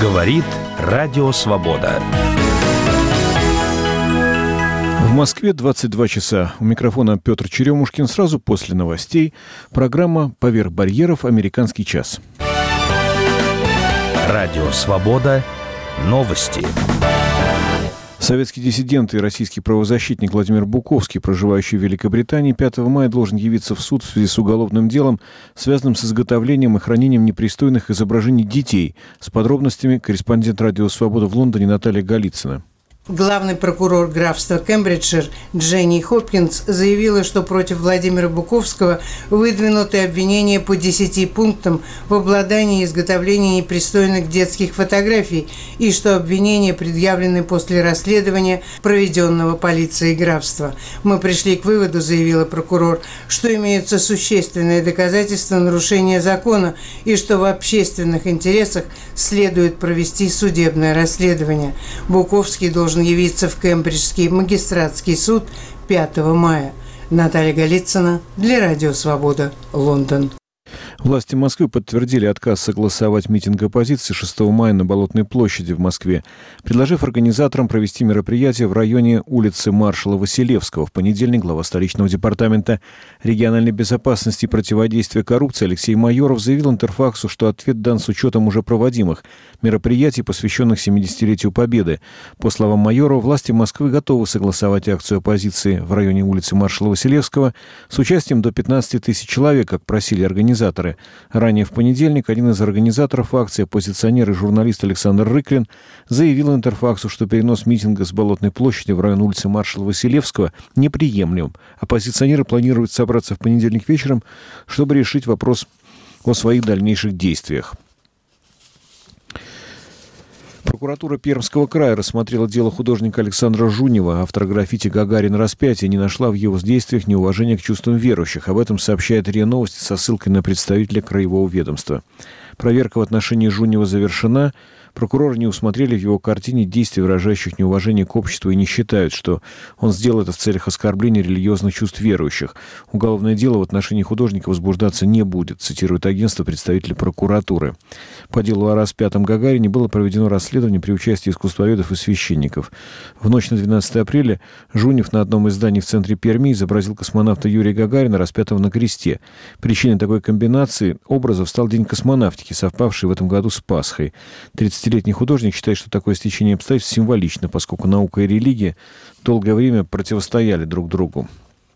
Говорит Радио Свобода. В Москве 22 часа. У микрофона Петр Черемушкин. Сразу после новостей программа «Поверх барьеров. Американский час». Радио Свобода. Новости. Советский диссидент и российский правозащитник Владимир Буковский, проживающий в Великобритании, 5 мая должен явиться в суд в связи с уголовным делом, связанным с изготовлением и хранением непристойных изображений детей. С подробностями корреспондент «Радио Свобода» в Лондоне Наталья Голицына. Главный прокурор графства Кембриджшир Дженни Хопкинс заявила, что против Владимира Буковского выдвинуты обвинения по 10 пунктам в обладании и изготовлении непристойных детских фотографий и что обвинения предъявлены после расследования, проведенного полицией графства. «Мы пришли к выводу, — заявила прокурор, — что имеются существенные доказательства нарушения закона и что в общественных интересах следует провести судебное расследование. Буковский должен явиться в Кембриджский магистратский суд 5 мая. Наталья Голицына для Радио Свобода, Лондон. Власти Москвы подтвердили отказ согласовать митинг оппозиции 6 мая на Болотной площади в Москве, предложив организаторам провести мероприятие в районе улицы маршала Василевского. В понедельник глава столичного департамента региональной безопасности и противодействия коррупции Алексей Майоров заявил Интерфаксу, что ответ дан с учетом уже проводимых мероприятий, посвященных 70-летию Победы. По словам Майорова, власти Москвы готовы согласовать акцию оппозиции в районе улицы маршала Василевского с участием до 15 тысяч человек, как просили организаторы. Ранее в понедельник один из организаторов акции, оппозиционер и журналист Александр Рыклин, заявил Интерфаксу, что перенос митинга с Болотной площади в район улицы маршала Василевского неприемлем. Оппозиционеры планируют собраться в понедельник вечером, чтобы решить вопрос о своих дальнейших действиях. Прокуратура Пермского края рассмотрела дело художника Александра Жунева. Автор граффити «Гагарин. Распятие» не нашла в его действиях неуважения к чувствам верующих. Об этом сообщает РИА Новости со ссылкой на представителя краевого ведомства. Проверка в отношении Жунева завершена. Прокуроры не усмотрели в его картине действий, выражающих неуважение к обществу, и не считают, что он сделал это в целях оскорбления религиозных чувств верующих. Уголовное дело в отношении художника возбуждаться не будет, цитирует агентство представителей прокуратуры. По делу о распятом Гагарине было проведено расследование при участии искусствоведов и священников. В ночь на 12 апреля Жунев на одном из зданий в центре Перми изобразил космонавта Юрия Гагарина, распятого на кресте. Причиной такой комбинации образов стал День космонавтики, совпавший в этом году с Пасхой. 30-летний художник считает, что такое стечение обстоятельств символично, поскольку наука и религия долгое время противостояли друг другу.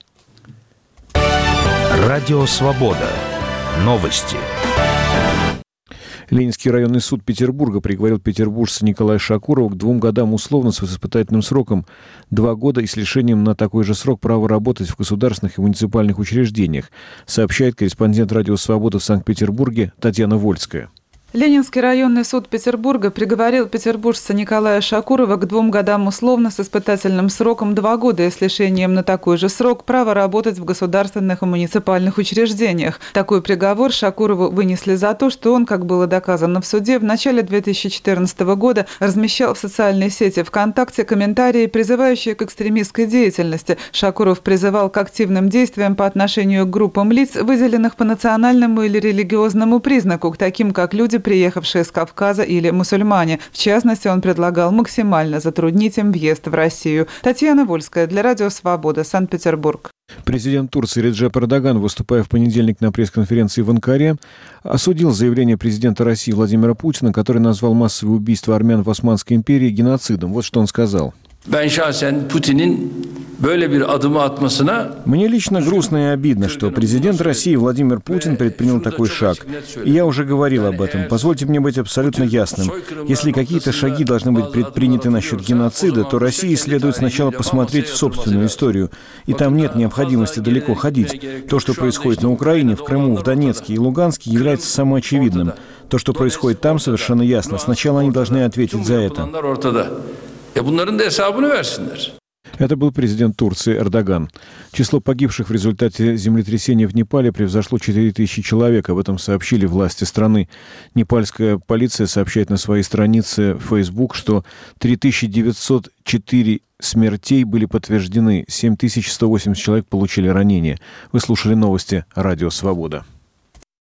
Радио Свобода. Новости. Ленинский районный суд Петербурга приговорил петербуржца Николая Шакурова к 2 годам условно с испытательным сроком 2 года и с лишением на такой же срок права работать в государственных и муниципальных учреждениях, сообщает корреспондент Радио Свобода в Санкт-Петербурге Татьяна Вольская. Ленинский районный суд Петербурга приговорил петербуржца Николая Шакурова к 2 годам условно с испытательным сроком 2 года и с лишением на такой же срок права работать в государственных и муниципальных учреждениях. Такой приговор Шакурову вынесли за то, что он, как было доказано в суде, в начале 2014 года размещал в социальной сети ВКонтакте комментарии, призывающие к экстремистской деятельности. Шакуров призывал к активным действиям по отношению к группам лиц, выделенных по национальному или религиозному признаку, к таким как люди, приехавшие с Кавказа или мусульмане. В частности, он предлагал максимально затруднить им въезд в Россию. Татьяна Вольская для Радио Свобода, Санкт-Петербург. Президент Турции Реджеп Эрдоган, выступая в понедельник на пресс-конференции в Анкаре, осудил заявление президента России Владимира Путина, который назвал массовое убийство армян в Османской империи геноцидом. Вот что он сказал. Мне лично грустно и обидно, что президент России Владимир Путин предпринял такой шаг. И я уже говорил об этом. Позвольте мне быть абсолютно ясным. Если какие-то шаги должны быть предприняты насчет геноцида, то России следует сначала посмотреть в собственную историю. И там нет необходимости далеко ходить. То, что происходит на Украине, в Крыму, в Донецке и Луганске, является самоочевидным. То, что происходит там, совершенно ясно. Сначала они должны ответить за это. Это был президент Турции Эрдоган. Число погибших в результате землетрясения в Непале превзошло 4000 человек. Об этом сообщили власти страны. Непальская полиция сообщает на своей странице в Facebook, что 3904 смертей были подтверждены. 7180 человек получили ранения. Вы слушали новости Радио Свобода.